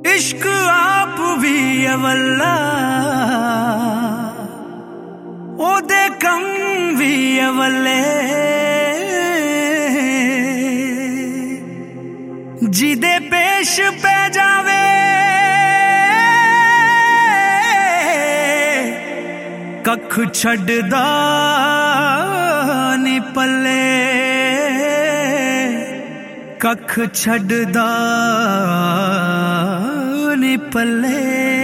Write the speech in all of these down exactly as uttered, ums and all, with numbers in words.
इश्क आप भी अवल्ला ओदे कम भी अवल्ले जिदे पेश पे जावे कख छड्डदा नी पल्ले कख छड्डदा नी पल्ले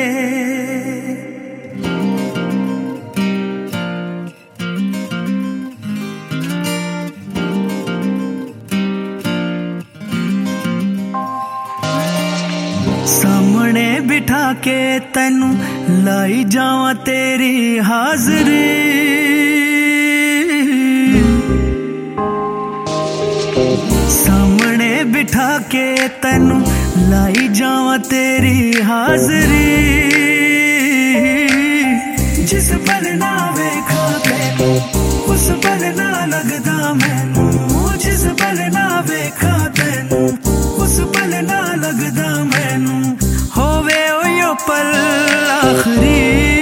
सामने बिठा के तैनू लाई जावां तेरी हाजरी सामने बिठा के तैनू लाई जावां तेरी हाजरी जिस पल ना वेखा तैनू उस पल ना लगदा मैनू जिस पल ना वेखा तैनू उस पल ना लगदा मैनू होवे ओयो पल आखरी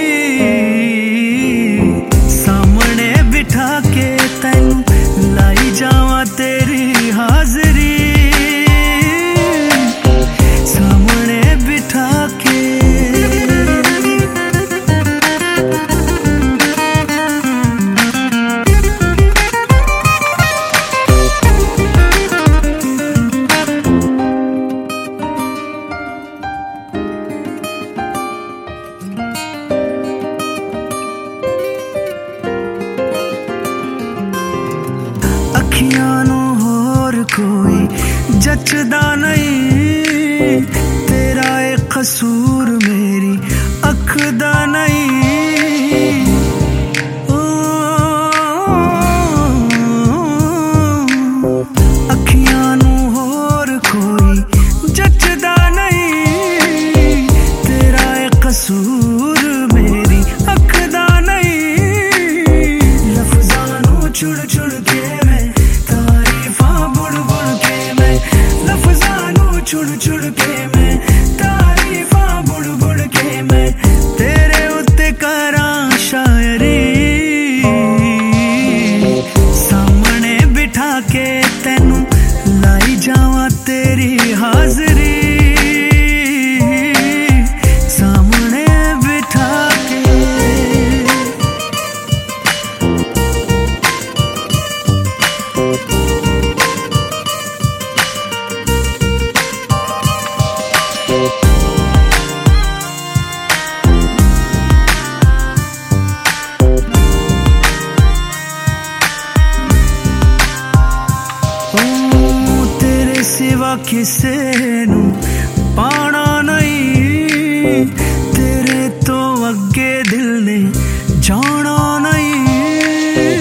सामने बिठा के तैनू लाई जावां तेरी हाजरी सामने बिठा के अखियां नू होर कोई जचदा नहीं तेरा एक कसूर मेरी अख दा नहीं ओ, अखियां नू होर कोई जचदा नहीं तेरा एक कसूर मेरी अख दा नहीं लफ्ज़ां नू चुड़ चुड़ के चुड़ चुड़ के मैं तारीफा बुड़ बुड़ के मैं तेरे उत्ते करां शायरी सामने बिठा के तैनू लाई जावां तेरी हाजरी सामने बिठा के तेरे सिवा किसे नू पाना नहीं तेरे तो अगे दिल ने जाना नहीं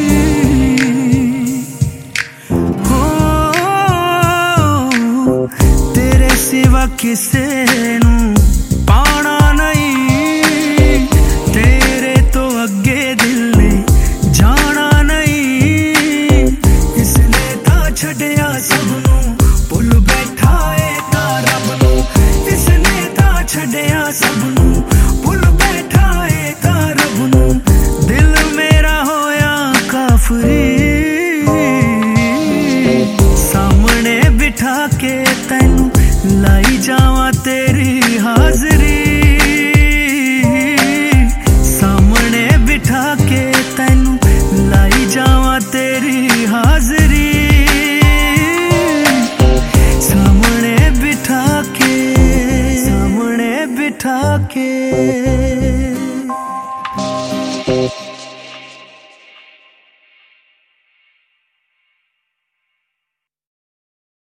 हो तेरे सिवा किसे नू पाना नहीं तेरे तो अगे दिल ने जाना नहीं इसने ता छड्डिया सबनू भुल बैठा है ता रब नू इसने ता छड्डिया सबनू भुल बैठा है ता रब नू दिल मेरा होया काफरी सामने बिठा के तैनू लाई जावां तेरी हाजरी